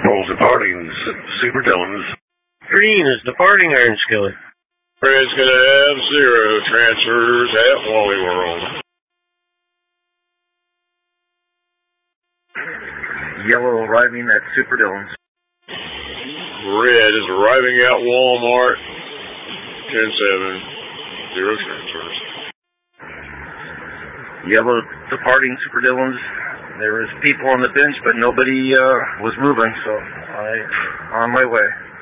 Purple departing Super Dillons. Green is departing Iron Skillet. Red's going to have 0 transfers at Wally World. Yellow arriving at Super Dillons. Red is arriving at Walmart. 10-7. 0 transfers. Yellow departing Super Dillons. There was people on the bench, but nobody was moving, so I'm on my way.